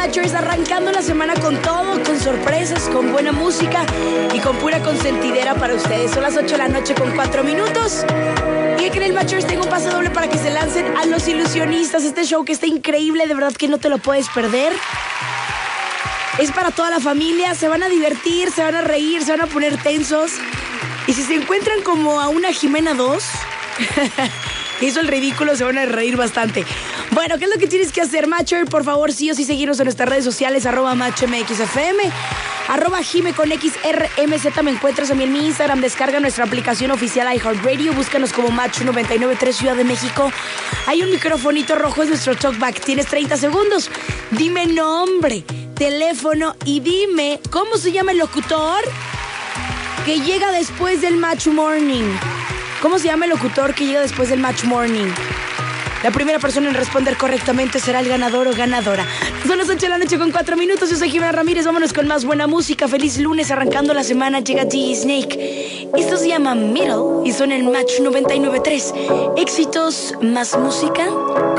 Matchers, arrancando la semana con todo, con sorpresas, con buena música y con pura consentidera para ustedes. Son las 8 de la noche con 4 minutos. Y en el Matchers tengo un pase doble para que se lancen a Los Ilusionistas. Este show que está increíble, de verdad que no te lo puedes perder. Es para toda la familia, se van a divertir, se van a reír, se van a poner tensos. Y si se encuentran como a una Jimena 2... hizo el ridículo, se van a reír bastante. Bueno, ¿qué es lo que tienes que hacer, Matcher? Por favor, sí o sí seguirnos en nuestras redes sociales, @MatchMXFM, @Jime con XRMZ. Me encuentras a mí en mi Instagram. Descarga nuestra aplicación oficial iHeartRadio. Búscanos como Match 993 Ciudad de México. Hay un microfonito rojo, es nuestro talkback. Tienes 30 segundos. Dime nombre, teléfono y dime cómo se llama el locutor que llega después del Match Morning. ¿Cómo se llama el locutor que llega después del Match Morning? La primera persona en responder correctamente será el ganador o ganadora. Son las 8 de la noche con 4 minutos. Yo soy Jimena Ramírez. Vámonos con más buena música. Feliz lunes, arrancando la semana. Llega D-Snake. Esto se llama Middle y son el Match 99.3. Éxitos más música.